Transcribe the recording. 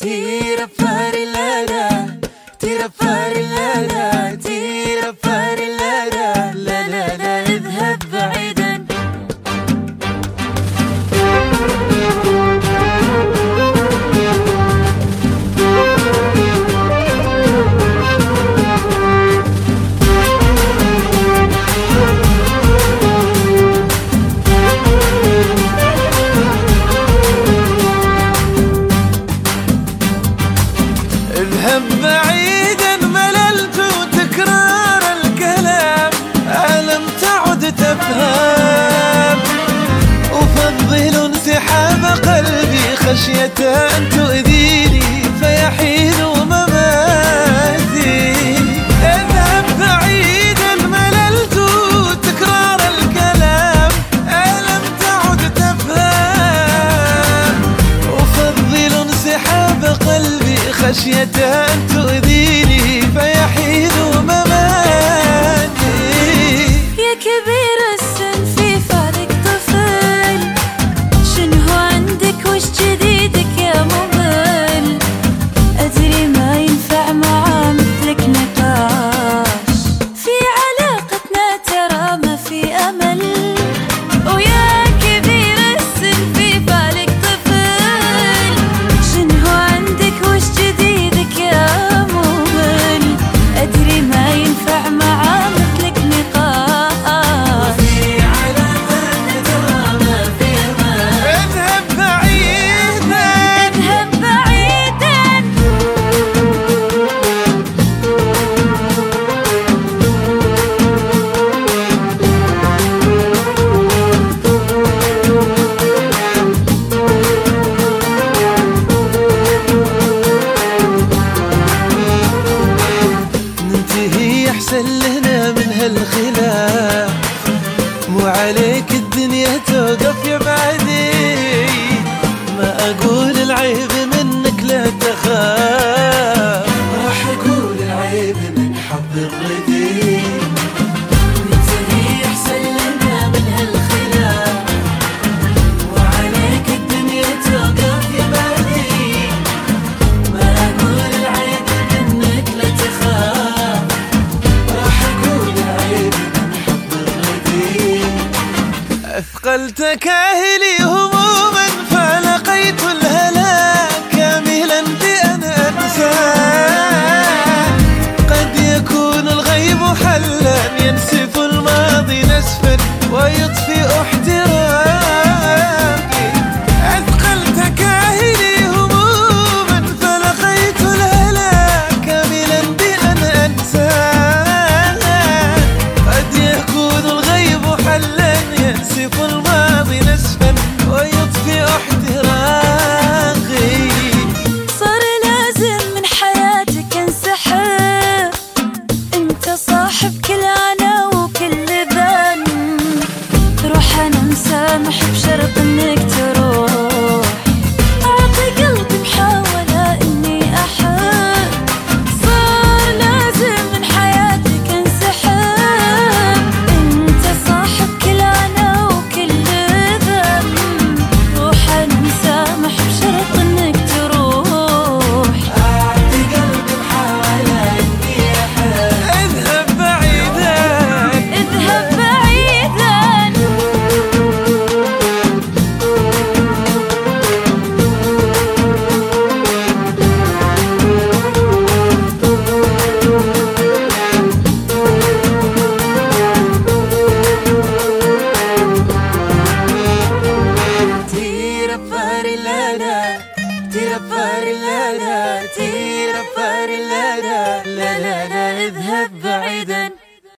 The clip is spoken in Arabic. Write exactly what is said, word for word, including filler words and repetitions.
tira fare l'era, tira fare l'era, tira fare l'era. لا لا لا اذهب بعيدا. اذهب بعيدا، مللت تكرار الكلام، ألم تعد تفهم؟ أفضل انسحاب قلبي خشية أن تؤذيني فيحين مماتي. اذهب بعيدا، مللت تكرار الكلام، ألم تعد تفهم؟ أفضل انسحاب قلبي خشية أن تؤذيني فيحين مماتي. يا كبير السن في فالك طفل، شنو عندك وش جديدك يا ممل؟ أدري ما ينفع مع مثلك نقاش، في علاقتنا ترى ما في أمل. ويا كبير السن في بالك طفل، شنو عندك وش جديدك يا ممل؟ أدري ما ينفع مع مثلك نقاش، في علاقتنا ترى ما في أمل. اذهب بعيدا، اذهب بعيدا. ننتهي أحسن لنا من هالخلاف، مو عليك الدنيا توقف يا بعدي. ما أقول العيب منك لا تخاف، راح أقول العيب من حب الردي. ننتهي أحسن لنا من هالخلاف، مو عليك الدنيا توقف يا بعدي. ما أقول العيب منك لا تخاف، راح أقول العيب من حب الردي. أثقلت كاهلي هموما فلقيت الهلاك كاملا بأن أنساه. قد يكون الغيب حلا ينسف الماضي نسفا ويطفئ احتراقي. أثقلت كاهلي هموما فلقيت الهلاك كاملا بأن أنساه. قد يكون الغيب حلا ينسف الماضي نسفا ويطفئ احتراقي. صار لازم من حياتك انسحب، انت صاحب كل انا وكل ذنب. روح انا مسامح بشرط انك تروح، اعطي قلبي محاولة اني احب. صار لازم من حياتك انسحب، انت صاحب كل انا وكل ذنب. روح انا مسامح بشرط انك تروح، أعطي قلبي محاولة إني أحب. اذهب بعيدا، اذهب بعيدا. tira fare l'era, tira fare l'era, tira fare l'era. لا لا لا اذهب بعيدا.